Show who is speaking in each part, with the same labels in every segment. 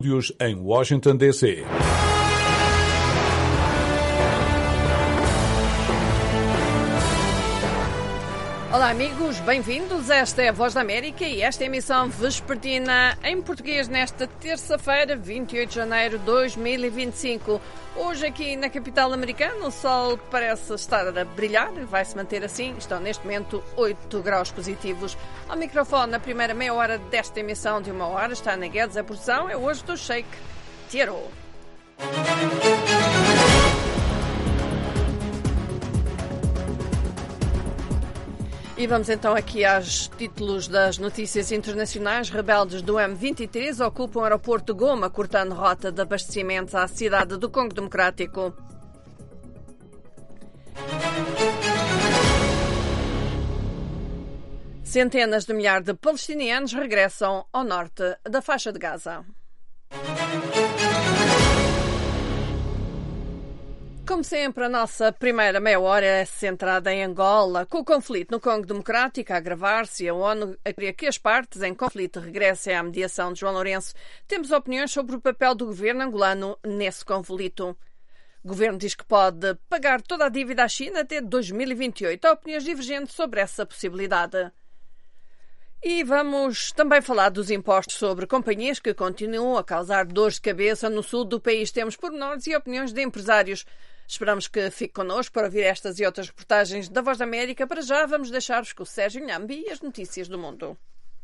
Speaker 1: Em Washington, D.C.
Speaker 2: Olá amigos, bem-vindos. Esta é a Voz da América e esta é a emissão vespertina em português nesta terça-feira, 28 de janeiro de 2025. Hoje aqui na capital americana o sol parece estar a brilhar, vai-se manter assim, estão neste momento 8 graus positivos. Ao microfone, na primeira meia hora desta emissão de 1 hora, está Ana Guedes, a produção é hoje do Sheikh Tiero. E vamos então aqui aos títulos das notícias internacionais. Rebeldes do M23 ocupam o aeroporto de Goma, cortando rota de abastecimento à cidade do Congo Democrático. Centenas de milhares de palestinianos regressam ao norte da faixa de Gaza. Como sempre, a nossa primeira meia hora é centrada em Angola. Com o conflito no Congo Democrático a agravar-se, a ONU queria que as partes em conflito regressem à mediação de João Lourenço. Temos opiniões sobre o papel do governo angolano nesse conflito. O governo diz que pode pagar toda a dívida à China até 2028. Há opiniões divergentes sobre essa possibilidade. E vamos também falar dos impostos sobre companhias que continuam a causar dores de cabeça no sul do país. Temos pormenores e opiniões de empresários. Esperamos que fique connosco para ouvir estas e outras reportagens da Voz da América. Para já, vamos deixar-vos com o Sérgio Nhambi e as notícias do mundo.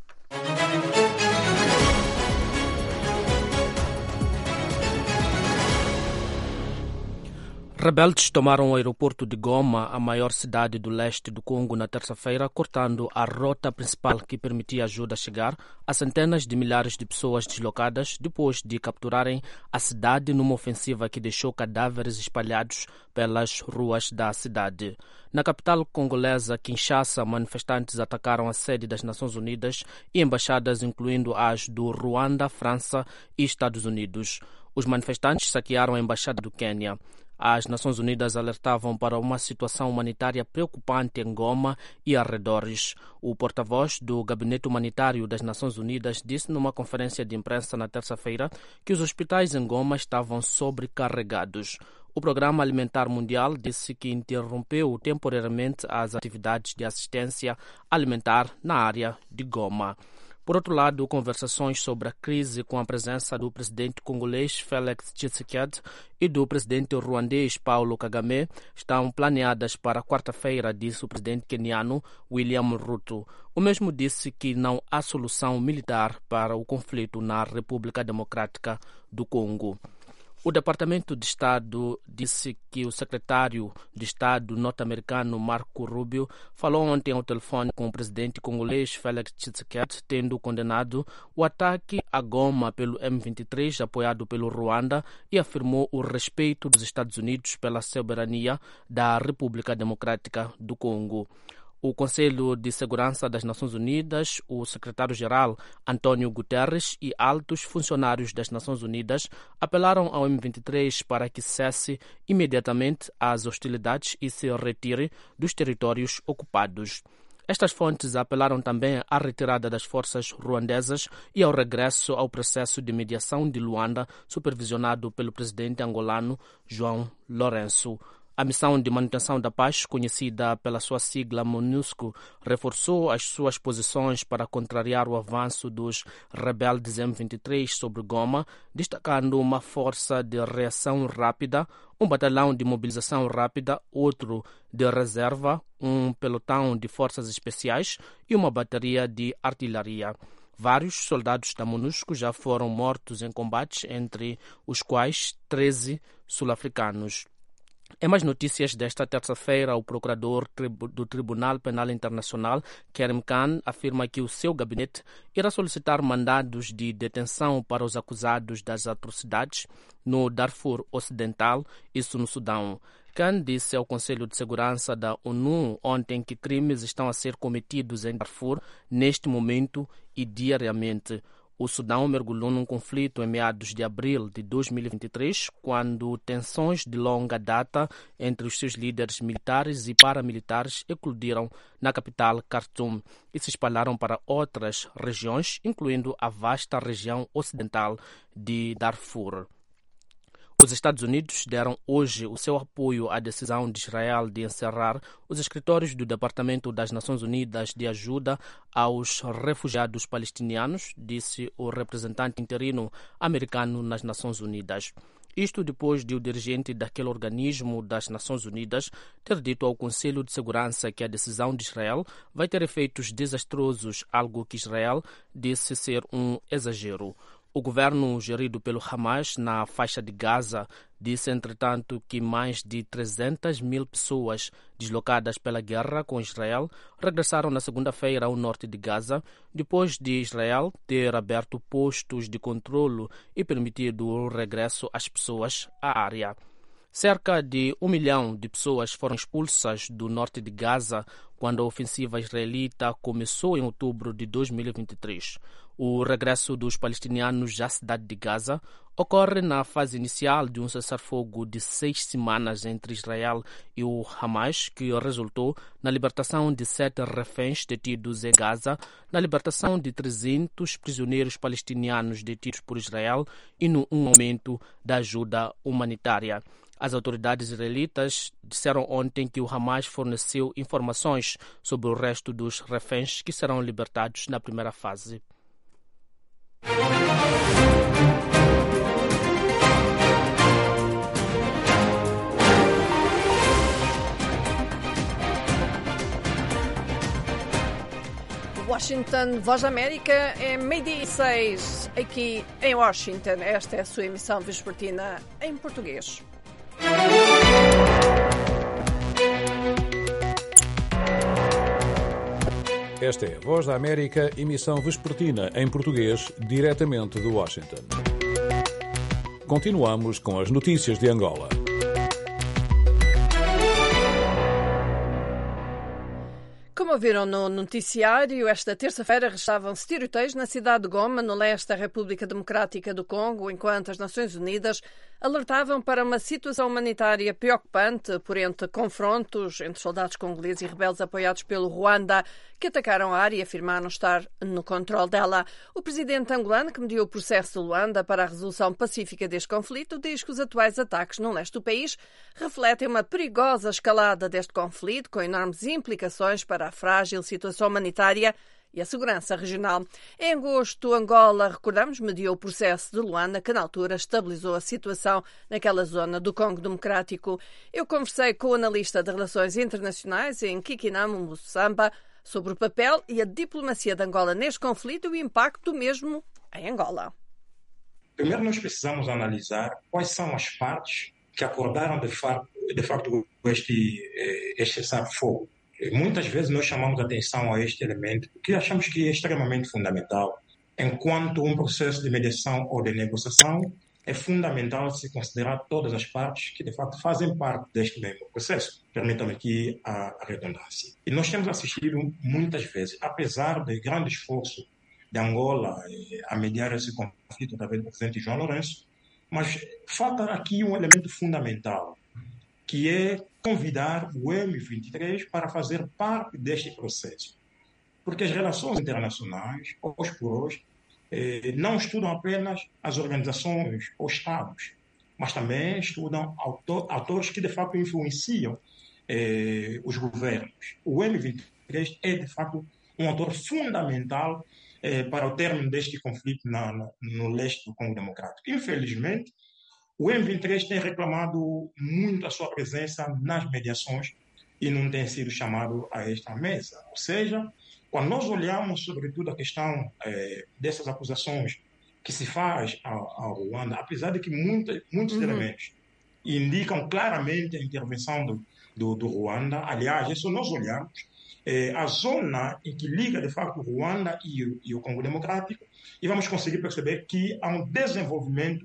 Speaker 3: Rebeldes tomaram o aeroporto de Goma, a maior cidade do leste do Congo, na terça-feira, cortando a rota principal que permitia ajuda a chegar a centenas de milhares de pessoas deslocadas depois de capturarem a cidade numa ofensiva que deixou cadáveres espalhados pelas ruas da cidade. Na capital congolesa, Kinshasa, manifestantes atacaram a sede das Nações Unidas e embaixadas, incluindo as do Ruanda, França e Estados Unidos. Os manifestantes saquearam a embaixada do Quênia. As Nações Unidas alertavam para uma situação humanitária preocupante em Goma e arredores. O porta-voz do Gabinete Humanitário das Nações Unidas disse numa conferência de imprensa na terça-feira que os hospitais em Goma estavam sobrecarregados. O Programa Alimentar Mundial disse que interrompeu temporariamente as atividades de assistência alimentar na área de Goma. Por outro lado, conversações sobre a crise com a presença do presidente congolês Félix Tshisekedi e do presidente ruandês Paulo Kagame estão planeadas para quarta-feira, disse o presidente queniano William Ruto. O mesmo disse que não há solução militar para o conflito na República Democrática do Congo. O Departamento de Estado disse que o secretário de Estado norte-americano Marco Rubio falou ontem ao telefone com o presidente congolês Félix Tshisekedi, tendo condenado o ataque a Goma pelo M23, apoiado pelo Ruanda, e afirmou o respeito dos Estados Unidos pela soberania da República Democrática do Congo. O Conselho de Segurança das Nações Unidas, o secretário-geral António Guterres e altos funcionários das Nações Unidas apelaram ao M23 para que cesse imediatamente as hostilidades e se retire dos territórios ocupados. Estas fontes apelaram também à retirada das forças ruandesas e ao regresso ao processo de mediação de Luanda, supervisionado pelo presidente angolano João Lourenço. A missão de manutenção da paz, conhecida pela sua sigla MONUSCO, reforçou as suas posições para contrariar o avanço dos rebeldes M23 sobre Goma, destacando uma força de reação rápida, um batalhão de mobilização rápida, outro de reserva, um pelotão de forças especiais e uma bateria de artilharia. Vários soldados da MONUSCO já foram mortos em combates, entre os quais 13 sul-africanos. Em mais notícias desta terça-feira, o procurador do Tribunal Penal Internacional, Karim Khan, afirma que o seu gabinete irá solicitar mandados de detenção para os acusados das atrocidades no Darfur Ocidental, isso no Sudão. Khan disse ao Conselho de Segurança da ONU ontem que crimes estão a ser cometidos em Darfur neste momento e diariamente. O Sudão mergulhou num conflito em meados de abril de 2023, quando tensões de longa data entre os seus líderes militares e paramilitares eclodiram na capital Khartoum e se espalharam para outras regiões, incluindo a vasta região ocidental de Darfur. Os Estados Unidos deram hoje o seu apoio à decisão de Israel de encerrar os escritórios do Departamento das Nações Unidas de Ajuda aos Refugiados Palestinianos, disse o representante interino americano nas Nações Unidas. Isto depois de o dirigente daquele organismo das Nações Unidas ter dito ao Conselho de Segurança que a decisão de Israel vai ter efeitos desastrosos, algo que Israel disse ser um exagero. O governo gerido pelo Hamas na faixa de Gaza disse, entretanto, que mais de 300 mil pessoas deslocadas pela guerra com Israel regressaram na segunda-feira ao norte de Gaza, depois de Israel ter aberto postos de controlo e permitido o regresso às pessoas à área. Cerca de 1 milhão de pessoas foram expulsas do norte de Gaza quando a ofensiva israelita começou em outubro de 2023. O regresso dos palestinianos à cidade de Gaza ocorre na fase inicial de um cessar-fogo de 6 semanas entre Israel e o Hamas, que resultou na libertação de 7 reféns detidos em Gaza, na libertação de 300 prisioneiros palestinianos detidos por Israel e no aumento da ajuda humanitária. As autoridades israelitas disseram ontem que o Hamas forneceu informações sobre o resto dos reféns que serão libertados na primeira fase.
Speaker 2: Washington, Voz da América, é 12:06 aqui em Washington. Esta é a sua emissão vespertina em português.
Speaker 1: Esta é a Voz da América, emissão vespertina em português, diretamente de Washington. Continuamos com as notícias de Angola.
Speaker 2: Como viram no noticiário, esta terça-feira restavam-se tiroteios na cidade de Goma, no leste da República Democrática do Congo, enquanto as Nações Unidas alertavam para uma situação humanitária preocupante por entre confrontos entre soldados congoleses e rebeldes apoiados pelo Ruanda, que atacaram a área e afirmaram estar no controle dela. O presidente angolano, que mediu o processo de Luanda para a resolução pacífica deste conflito, diz que os atuais ataques no leste do país refletem uma perigosa escalada deste conflito, com enormes implicações para a frágil situação humanitária e a segurança regional. Em agosto, Angola, recordamos, mediou o processo de Luanda, que na altura estabilizou a situação naquela zona do Congo Democrático. Eu conversei com o analista de Relações Internacionais em Kikinamo, Moçamba, sobre o papel e a diplomacia de Angola neste conflito e o impacto do mesmo em Angola.
Speaker 4: Primeiro, nós precisamos analisar quais são as partes que acordaram de facto este cessar-fogo. Muitas vezes nós chamamos atenção a este elemento, que achamos que é extremamente fundamental. Enquanto um processo de mediação ou de negociação, é fundamental se considerar todas as partes que, de facto, fazem parte deste mesmo processo. Permitam-me aqui a redundância. E nós temos assistido muitas vezes, apesar do grande esforço de Angola a mediar esse conflito através do presidente João Lourenço, mas falta aqui um elemento fundamental, que é convidar o M23 para fazer parte deste processo. Porque as relações internacionais, hoje por hoje, não estudam apenas as organizações ou Estados, mas também estudam atores que, de facto, influenciam os governos. O M23 é, de facto, um ator fundamental para o término deste conflito no leste do Congo Democrático. Infelizmente, o M23 tem reclamado muito a sua presença nas mediações e não tem sido chamado a esta mesa. Ou seja, quando nós olhamos, sobretudo, a questão dessas acusações que se faz ao Ruanda, apesar de que muitos elementos indicam claramente a intervenção do Ruanda, aliás, isso nós olhamos, a zona em que liga, de facto, o Ruanda e o Congo Democrático, e vamos conseguir perceber que há um desenvolvimento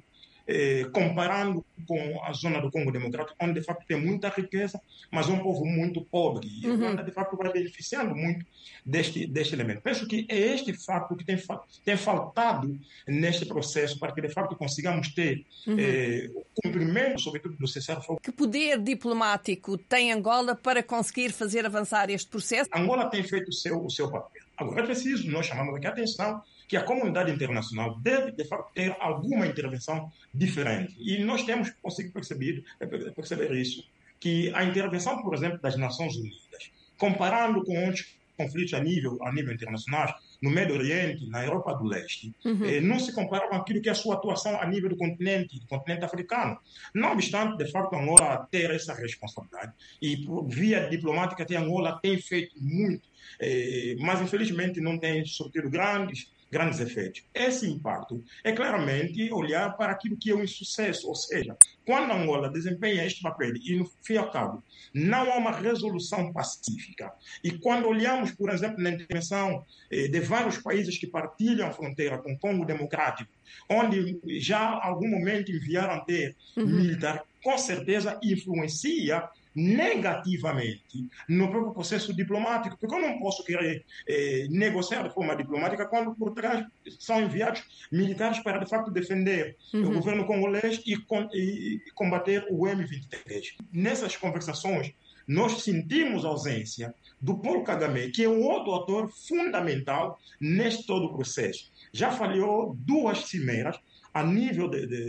Speaker 4: comparando com a zona do Congo Democrático, onde de facto tem muita riqueza, mas é um povo muito pobre. E a Uganda de facto vai beneficiando muito deste elemento. Penso que é este facto que tem faltado neste processo para que de facto consigamos ter o cumprimento, sobretudo, do cessar-fogo.
Speaker 2: Que poder diplomático tem Angola para conseguir fazer avançar este processo?
Speaker 4: Angola tem feito o seu papel. Agora é preciso, nós chamamos aqui a atenção, que a comunidade internacional deve, de facto, ter alguma intervenção diferente. E nós temos conseguido perceber isso, que a intervenção, por exemplo, das Nações Unidas, comparando com outros conflitos a nível internacional, no Médio Oriente, na Europa do Leste, não se compara com aquilo que é a sua atuação a nível do continente africano. Não obstante, de facto, Angola ter essa responsabilidade e, por via diplomática, Angola tem feito muito, mas, infelizmente, não tem surtido grandes efeitos. Esse impacto é claramente olhar para aquilo que é um insucesso, ou seja, quando Angola desempenha este papel e, no fim e ao cabo, não há uma resolução pacífica. E quando olhamos, por exemplo, na intervenção de vários países que partilham a fronteira com o Congo Democrático, onde já há algum momento enviaram ter militar, com certeza influencia negativamente no próprio processo diplomático, porque eu não posso querer negociar de forma diplomática quando por trás são enviados militares para de facto defender o governo congolês e combater o M23. Nessas conversações nós sentimos a ausência do Paul Kagame, que é um outro ator fundamental neste todo o processo. Já falhou 2 cimeiras a nível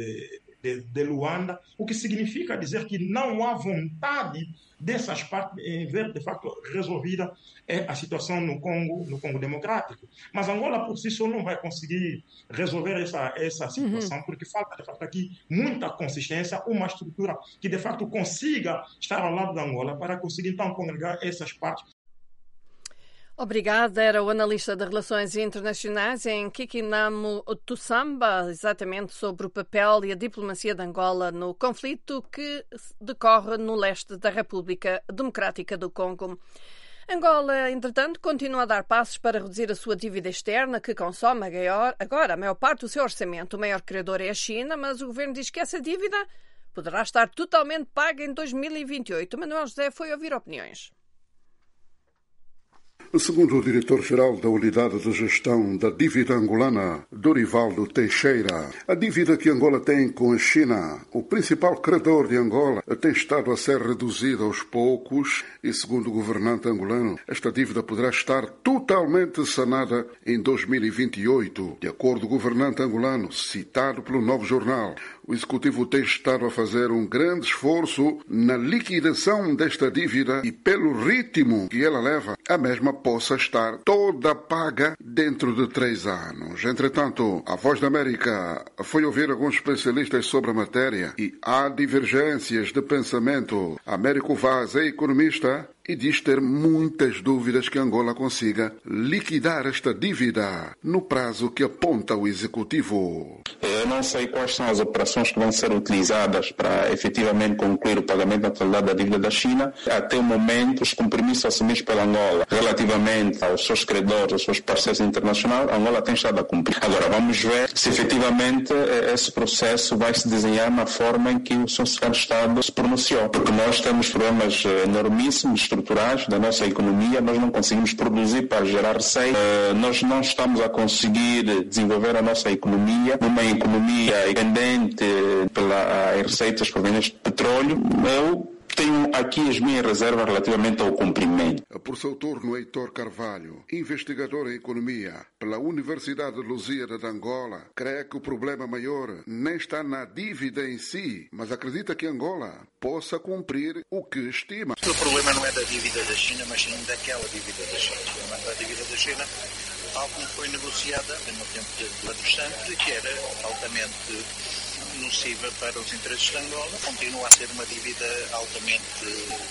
Speaker 4: de Luanda, o que significa dizer que não há vontade dessas partes em ver, de facto, resolvida a situação no Congo Democrático. Mas Angola, por si só, não vai conseguir resolver essa situação, porque falta, de facto, aqui muita consistência, uma estrutura que, de facto, consiga estar ao lado da Angola para conseguir, então, congregar essas partes.
Speaker 2: Obrigada. Era o analista de Relações Internacionais em Kikinamo Tussamba, exatamente sobre o papel e a diplomacia de Angola no conflito que decorre no leste da República Democrática do Congo. Angola, entretanto, continua a dar passos para reduzir a sua dívida externa, que consome agora a maior parte do seu orçamento. O maior credor é a China, mas o governo diz que essa dívida poderá estar totalmente paga em 2028. Manuel José foi ouvir opiniões.
Speaker 5: Segundo o diretor-geral da Unidade de Gestão da Dívida Angolana, Dorivaldo Teixeira, a dívida que Angola tem com a China, o principal credor de Angola, tem estado a ser reduzida aos poucos e, segundo o governante angolano, esta dívida poderá estar totalmente sanada em 2028. De acordo com o governante angolano, citado pelo Novo Jornal, o Executivo tem estado a fazer um grande esforço na liquidação desta dívida e, pelo ritmo que ela leva, a mesma possa estar toda paga dentro de 3 anos. Entretanto, a Voz da América foi ouvir alguns especialistas sobre a matéria e há divergências de pensamento. Américo Vaz é economista e diz ter muitas dúvidas que Angola consiga liquidar esta dívida no prazo que aponta o Executivo.
Speaker 6: Eu não sei quais são as operações que vão ser utilizadas para efetivamente concluir o pagamento da totalidade da dívida da China. Até o momento, os compromissos assumidos pela Angola relativamente aos seus credores, aos seus parceiros internacionais, a Angola tem estado a cumprir. Agora, vamos ver se efetivamente esse processo vai se desenhar na forma em que o seu secretário de Estado se pronunciou. Porque nós temos problemas enormíssimos, estruturais da nossa economia, nós não conseguimos produzir para gerar receita, nós não estamos a conseguir desenvolver a nossa economia, uma economia dependente pelas receitas provenientes de petróleo. Eu tenho aqui as minhas reservas relativamente ao cumprimento.
Speaker 5: Por seu turno, Heitor Carvalho, investigador em economia pela Universidade de Lusíada de Angola, crê que o problema maior nem está na dívida em si, mas acredita que Angola possa cumprir o que estima.
Speaker 7: O problema não é da dívida da China, mas sim daquela dívida da China. O problema da dívida da China, tal como foi negociada no tempo de Pedro Santos, e que era altamente nociva para os interesses de Angola, continua a ser uma dívida altamente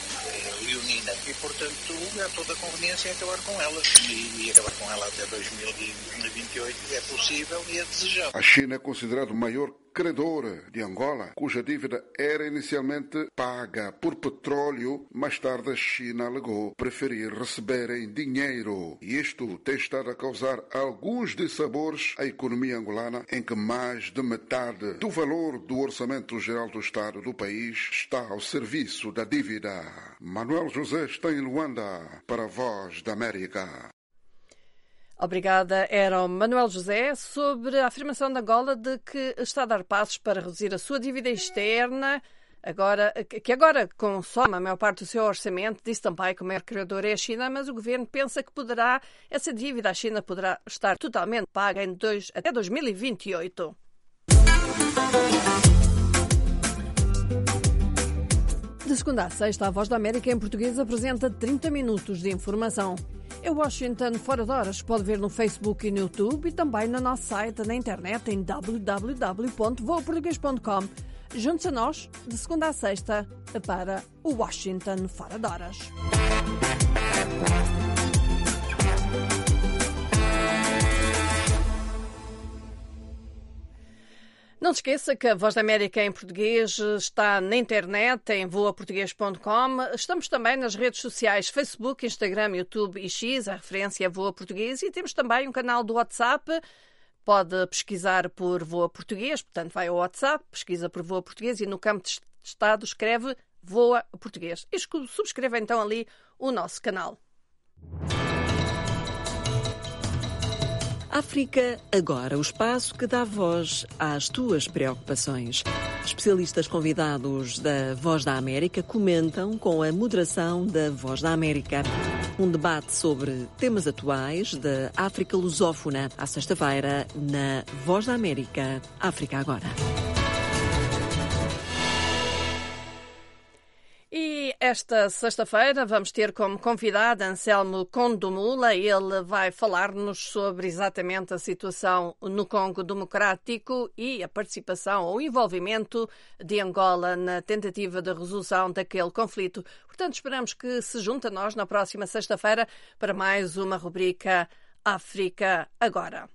Speaker 7: leonina e, portanto, há toda a conveniência em acabar com ela e acabar com ela até 2028 é possível e é desejável.
Speaker 5: A China é considerado o maior credor de Angola, cuja dívida era inicialmente paga por petróleo. Mais tarde a China alegou preferir receber em dinheiro. E isto tem estado a causar alguns dissabores à economia angolana, em que mais de metade do valor do orçamento geral do Estado do país está ao serviço da dívida. Manuel José está em Luanda para a Voz da América.
Speaker 2: Obrigada. Era o Manuel José sobre a afirmação de Angola de que está a dar passos para reduzir a sua dívida externa, que agora consome a maior parte do seu orçamento. Disse também que o maior credor é a China, mas o governo pensa que essa dívida à China poderá estar totalmente paga até 2028. De segunda a sexta, a Voz da América em português apresenta 30 minutos de informação. É Washington Fora de Horas. Pode ver no Facebook e no YouTube e também no nosso site na internet em www.voaportugues.com. Junte-se a nós de segunda a sexta para o Washington Fora de Horas. Não se esqueça que a Voz da América em português está na internet, em voaportugues.com. Estamos também nas redes sociais Facebook, Instagram, YouTube e X, a referência é Voa Português. E temos também um canal do WhatsApp. Pode pesquisar por Voa Português, portanto vai ao WhatsApp, pesquisa por Voa Português e no campo de estado escreve Voa Português. E subscreva então ali o nosso canal.
Speaker 8: África Agora, o espaço que dá voz às tuas preocupações. Especialistas convidados da Voz da América comentam com a moderação da Voz da América. Um debate sobre temas atuais da África lusófona, à sexta-feira, na Voz da América, África Agora.
Speaker 2: E esta sexta-feira vamos ter como convidado Anselmo Condomula. Ele vai falar-nos sobre exatamente a situação no Congo Democrático e a participação ou envolvimento de Angola na tentativa de resolução daquele conflito. Portanto, esperamos que se junte a nós na próxima sexta-feira para mais uma rubrica África Agora.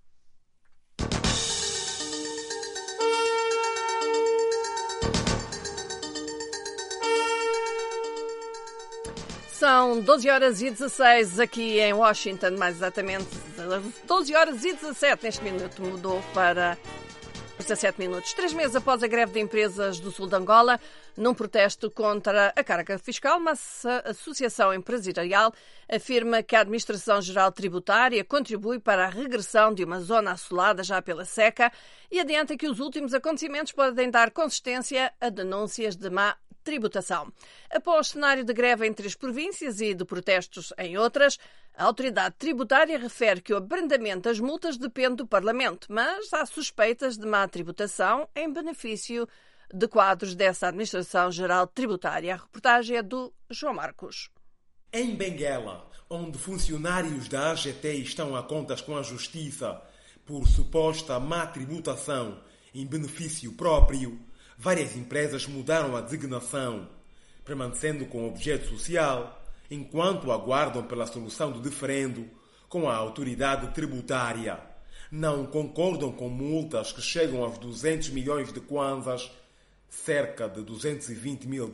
Speaker 2: São 12h16 aqui em Washington, mais exatamente 12h17 neste minuto, mudou para 17 minutos. 3 meses após a greve de empresas do sul de Angola, num protesto contra a carga fiscal, uma associação empresarial afirma que a Administração Geral Tributária contribui para a regressão de uma zona assolada já pela seca e adianta que os últimos acontecimentos podem dar consistência a denúncias de má tributação. Após cenário de greve em 3 províncias e de protestos em outras, a autoridade tributária refere que o abrandamento das multas depende do Parlamento, mas há suspeitas de má tributação em benefício de quadros dessa Administração Geral Tributária. A reportagem é do João Marcos.
Speaker 9: Em Benguela, onde funcionários da AGT estão a contas com a Justiça por suposta má tributação em benefício próprio, várias empresas mudaram a designação, permanecendo com objeto social, enquanto aguardam pela solução do diferendo com a autoridade tributária. Não concordam com multas que chegam aos 200 milhões de kwanzas, cerca de $220 mil,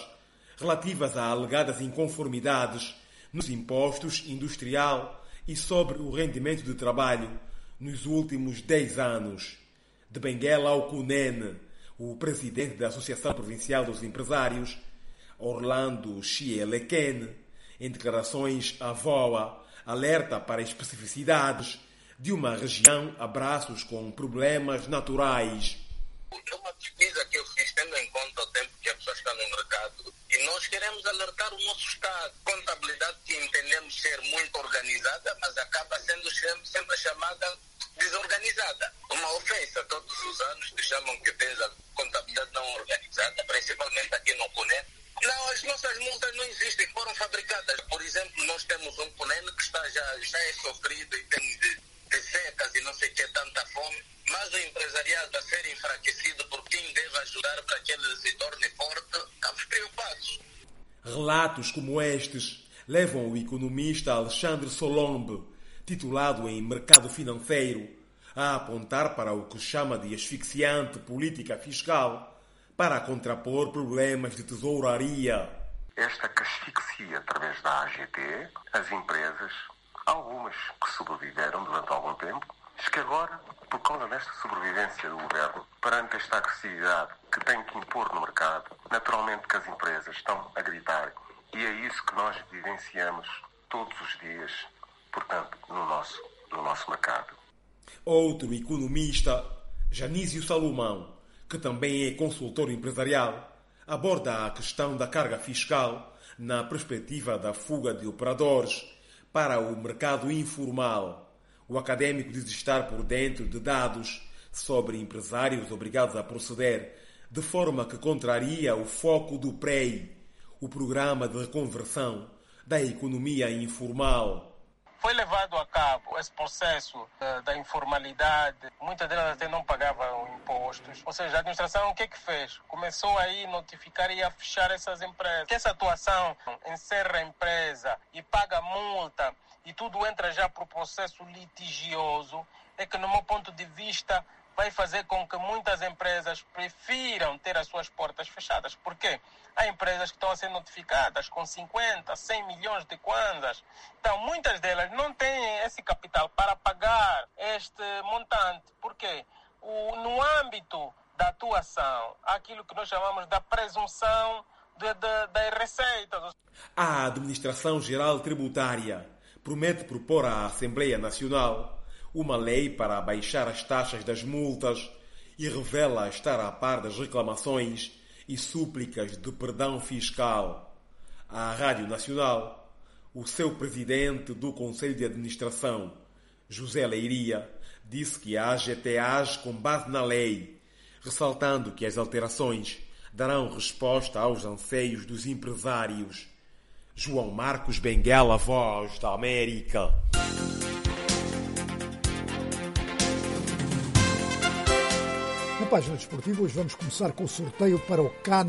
Speaker 9: relativas a alegadas inconformidades nos impostos industrial e sobre o rendimento de trabalho nos últimos 10 anos. De Benguela ao Cunene, o presidente da Associação Provincial dos Empresários, Orlando Chieleken, em declarações à VOA, alerta para especificidades de uma região a braços com problemas naturais.
Speaker 10: É uma pesquisa que eu fiz tendo em conta o tempo que a pessoa está no mercado e nós queremos alertar o nosso Estado. Contabilidade que entendemos ser muito organizada, mas acaba sendo sempre chamada desorganizada. Uma ofensa todos os anos te chamam que tens a contabilidade não organizada, principalmente aqui no Cunene. Não, as nossas multas não existem, foram fabricadas. Por exemplo, nós temos um Cunene que já é sofrido e tem de secas e não sei o que, tanta fome, mas o empresariado a ser enfraquecido por quem deve ajudar para que ele se torne forte, estamos preocupados.
Speaker 9: Relatos como estes levam o economista Alexandre Solombe, titulado em Mercado Financeiro, a apontar para o que chama de asfixiante política fiscal para contrapor problemas de tesouraria.
Speaker 11: Esta que asfixia através da AGT as empresas, algumas que sobreviveram durante algum tempo, diz que agora, por causa desta sobrevivência do governo, perante esta agressividade que tem que impor no mercado, naturalmente que as empresas estão a gritar. E é isso que nós vivenciamos todos os dias, portanto, no nosso mercado.
Speaker 9: Outro economista, Janísio Salomão, que também é consultor empresarial, aborda a questão da carga fiscal na perspectiva da fuga de operadores para o mercado informal. O académico diz estar por dentro de dados sobre empresários obrigados a proceder de forma que contraria o foco do PREI, o Programa de Reconversão da Economia Informal.
Speaker 12: Foi levado a cabo esse processo da informalidade. Muitas delas até não pagavam impostos. Ou seja, a administração o que fez? Começou aí a notificar e a fechar essas empresas. Que essa atuação encerra a empresa e paga multa e tudo entra já para o processo litigioso, é que, no meu ponto de vista, vai fazer com que muitas empresas prefiram ter as suas portas fechadas. Por quê? Há empresas que estão a ser notificadas com 50, 100 milhões de kwanzas. Então, muitas delas não têm esse capital para pagar este montante. Por quê? No âmbito da atuação, há aquilo que nós chamamos da presunção das receitas.
Speaker 9: A Administração Geral Tributária promete propor à Assembleia Nacional uma lei para abaixar as taxas das multas e revela estar a par das reclamações e súplicas de perdão fiscal. À Rádio Nacional, o seu presidente do Conselho de Administração, José Leiria, disse que a AGT age com base na lei, ressaltando que as alterações darão resposta aos anseios dos empresários. João Marcos Benguela, Voz da América.
Speaker 13: Na página desportiva, hoje vamos começar com o sorteio para o CAN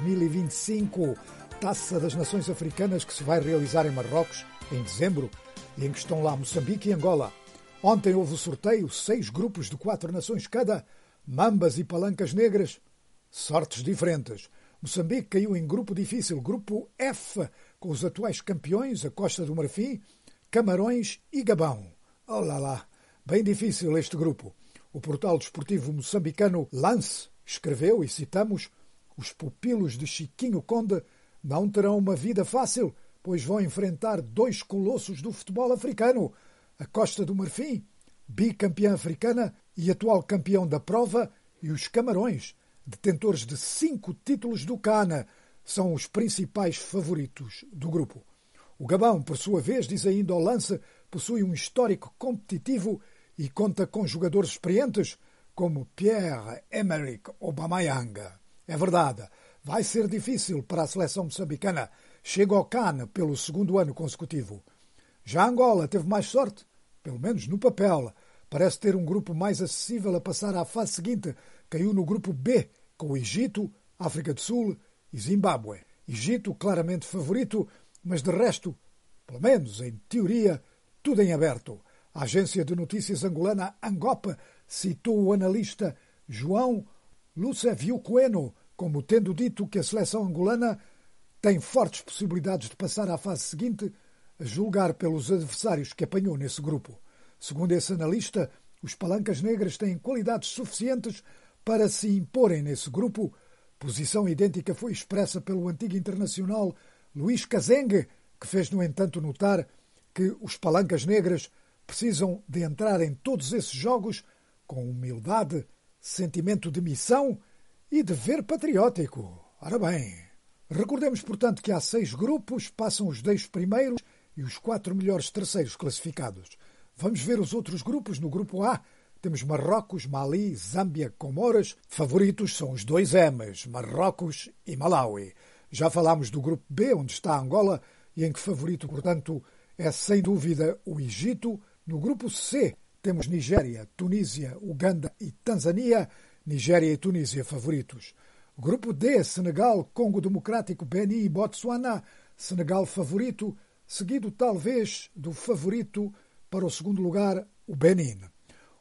Speaker 13: 2025, Taça das Nações Africanas, que se vai realizar em Marrocos em dezembro e em que estão lá Moçambique e Angola. Ontem houve o sorteio, 6 grupos de 4 nações cada, Mambas e Palancas Negras, sortes diferentes. Moçambique caiu em grupo difícil, grupo F, com os atuais campeões, a Costa do Marfim, Camarões e Gabão. Olá lá, bem difícil este grupo. O portal desportivo moçambicano Lance escreveu, e citamos, os pupilos de Chiquinho Conde não terão uma vida fácil, pois vão enfrentar 2 colossos do futebol africano, a Costa do Marfim, bicampeã africana e atual campeão da prova, e os Camarões, detentores de 5 títulos do CAN, são os principais favoritos do grupo. O Gabão, por sua vez, diz ainda ao Lance, possui um histórico competitivo e conta com jogadores experientes como Pierre-Emerick Aubameyang. É verdade, vai ser difícil para a seleção moçambicana. Chega ao CAN pelo 2º ano consecutivo. Já Angola teve mais sorte, pelo menos no papel. Parece ter um grupo mais acessível a passar à fase seguinte. Caiu no grupo B, com o Egito, África do Sul e Zimbábue. Egito claramente favorito, mas de resto, pelo menos em teoria, tudo em aberto. A agência de notícias angolana Angopa citou o analista João Lucevio Coelho como tendo dito que a seleção angolana tem fortes possibilidades de passar à fase seguinte, a julgar pelos adversários que apanhou nesse grupo. Segundo esse analista, os Palancas Negras têm qualidades suficientes para se imporem nesse grupo. Posição idêntica foi expressa pelo antigo internacional Luís Cazengue, que fez, no entanto, notar que os Palancas Negras precisam de entrar em todos esses jogos com humildade, sentimento de missão e dever patriótico. Ora bem, recordemos, portanto, que há 6 grupos, passam os 10 primeiros e os 4 melhores terceiros classificados. Vamos ver os outros grupos. No grupo A temos Marrocos, Mali, Zâmbia, Comoras. Favoritos são os 2 M's, Marrocos e Malawi. Já falámos do grupo B, onde está Angola, e em que favorito, portanto, é sem dúvida o Egito. No grupo C temos Nigéria, Tunísia, Uganda e Tanzânia. Nigéria e Tunísia favoritos. Grupo D, Senegal, Congo Democrático, Benin e Botsuana. Senegal favorito, seguido talvez do favorito para o 2º lugar, o Benin.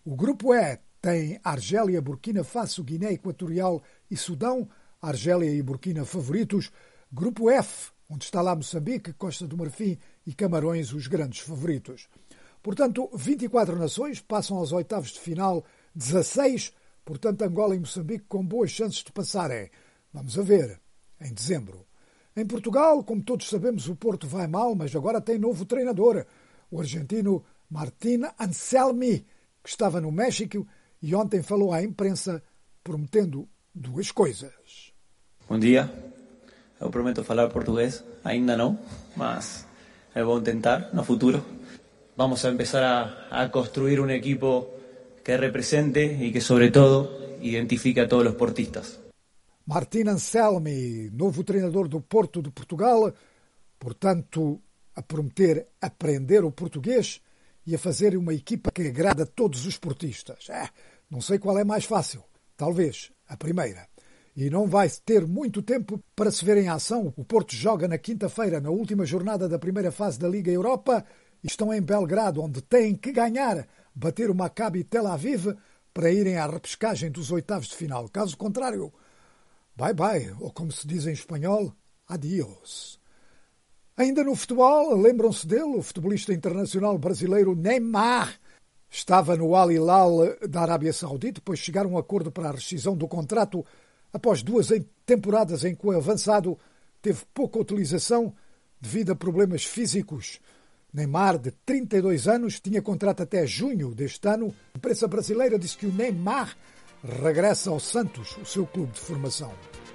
Speaker 13: O grupo E tem Argélia, Burkina Faso, Guiné Equatorial e Sudão. Argélia e Burkina favoritos. Grupo F, onde está lá Moçambique, Costa do Marfim e Camarões, os grandes favoritos. Portanto, 24 nações passam aos oitavos de final, 16, portanto Angola e Moçambique com boas chances de passarem. Vamos a ver, em dezembro. Em Portugal, como todos sabemos, o Porto vai mal, mas agora tem novo treinador, o argentino Martín Anselmi, que estava no México e ontem falou à imprensa prometendo duas coisas.
Speaker 14: Bom dia, eu prometo falar português, ainda não, mas eu vou tentar no futuro. Vamos a empezar a construir un equipo que represente y que, sobre todo, identifique a todos los portistas.
Speaker 13: Martín Anselmi, novo treinador do Porto de Portugal, portanto, a prometer aprender o português e a fazer uma equipa que agrada a todos os portistas. Não sei qual é mais fácil. Talvez a primeira. E não vai ter muito tempo para se ver em ação. O Porto joga na quinta-feira, na última jornada da primeira fase da Liga Europa, e estão em Belgrado, onde têm que ganhar, bater o Maccabi Tel Aviv para irem à repescagem dos oitavos de final. Caso contrário, bye-bye, ou como se diz em espanhol, adiós. Ainda no futebol, lembram-se dele, o futebolista internacional brasileiro Neymar. Estava no Al Hilal da Arábia Saudita, depois chegaram a um acordo para a rescisão do contrato após 2 temporadas em que o avançado teve pouca utilização devido a problemas físicos. Neymar, de 32 anos, tinha contrato até junho deste ano. A imprensa brasileira disse que o Neymar regressa ao Santos, o seu clube de formação.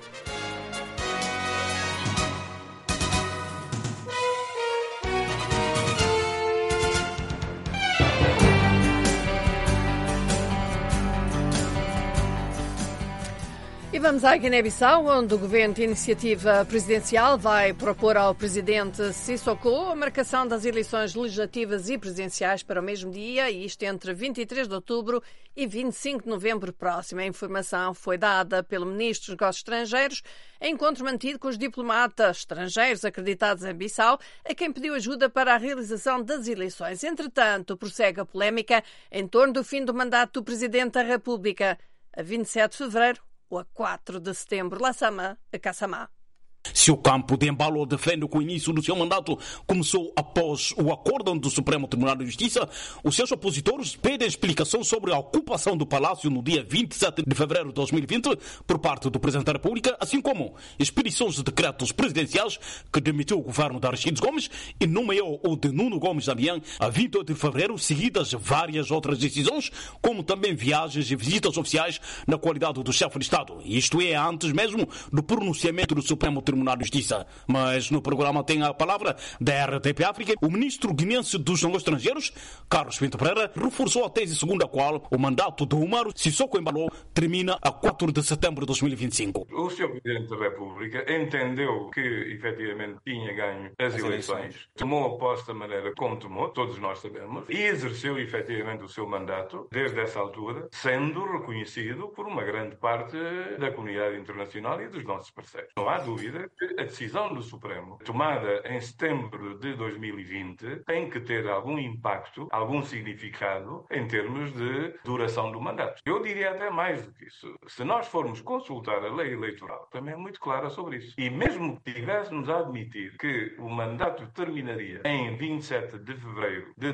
Speaker 2: E vamos à Guiné-Bissau, onde o governo de iniciativa presidencial vai propor ao presidente Sissoko a marcação das eleições legislativas e presidenciais para o mesmo dia, e isto entre 23 de outubro e 25 de novembro próximo. A informação foi dada pelo ministro dos Negócios Estrangeiros em encontro mantido com os diplomatas estrangeiros acreditados em Bissau, a quem pediu ajuda para a realização das eleições. Entretanto, prossegue a polémica em torno do fim do mandato do Presidente da República, a 27 de fevereiro ou a 4 de setembro. Lassama, a Kassamá.
Speaker 15: Seu campo de embalo defende que o início do seu mandato começou após o acórdão do Supremo Tribunal de Justiça. Os seus opositores pedem explicação sobre a ocupação do Palácio no dia 27 de fevereiro de 2020 por parte do Presidente da República, assim como expedições de decretos presidenciais que demitiu o governo de Aristides Gomes e nomeou o de Nuno Gomes Damião a 28 de fevereiro, seguidas várias outras decisões, como também viagens e visitas oficiais na qualidade do chefe de Estado. Isto é, antes mesmo do pronunciamento do Supremo Tribunal de Justiça. Mas no programa tem a palavra da RTP África. O ministro guinense dos Negócios Estrangeiros, Carlos Pinto Pereira, reforçou a tese segundo a qual o mandato de Umaru Sissoko Embalo termina a 4 de setembro de 2025.
Speaker 16: O Sr. Presidente da República entendeu que efetivamente tinha ganho as eleições, tomou a posse da maneira como tomou, todos nós sabemos, e exerceu efetivamente o seu mandato desde essa altura, sendo reconhecido por uma grande parte da comunidade internacional e dos nossos parceiros. Não há dúvida que a decisão do Supremo, tomada em setembro de 2020, tem que ter algum impacto, algum significado em termos de duração do mandato. Eu diria até mais do que isso. Se nós formos consultar a lei eleitoral, também é muito clara sobre isso. E mesmo que tivéssemos a admitir que o mandato terminaria em 27 de fevereiro de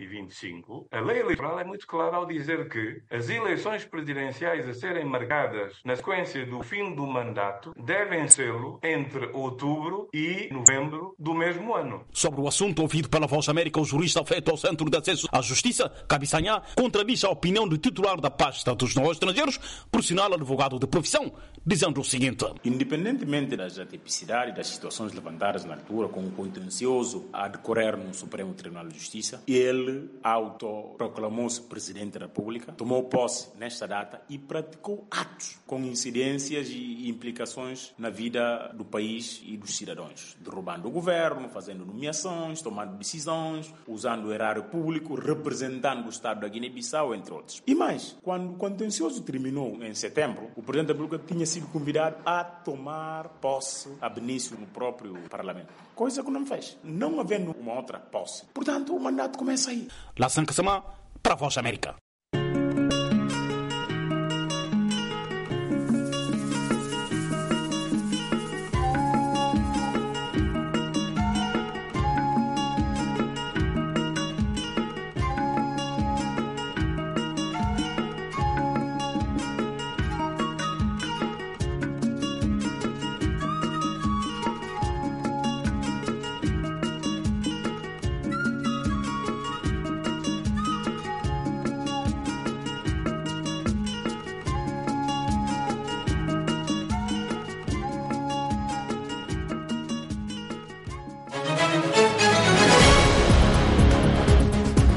Speaker 16: 2025, a lei eleitoral é muito clara ao dizer que as eleições presidenciais a serem marcadas na sequência do fim do mandato devem ser entre outubro e novembro do mesmo ano.
Speaker 15: Sobre o assunto ouvido pela Voz América, o jurista afeto ao Centro de Acesso à Justiça, Cabisanha, contradiz a opinião do titular da pasta dos Negócios Estrangeiros, por sinal advogado de profissão, dizendo o seguinte:
Speaker 17: independentemente das atipicidades das situações levantadas na altura com o contencioso a decorrer no Supremo Tribunal de Justiça, ele autoproclamou-se Presidente da República, tomou posse nesta data e praticou atos com incidências e implicações na vida do país e dos cidadãos, derrubando o governo, fazendo nomeações, tomando decisões, usando o erário público, representando o Estado da Guiné-Bissau, entre outros. E mais, quando o contencioso terminou em setembro, o Presidente da República tinha sido convidado a tomar posse ab início no próprio Parlamento. Coisa que não fez, não havendo uma outra posse. Portanto, o mandato começa aí.
Speaker 15: Lassana Kassamá, para a Voz América.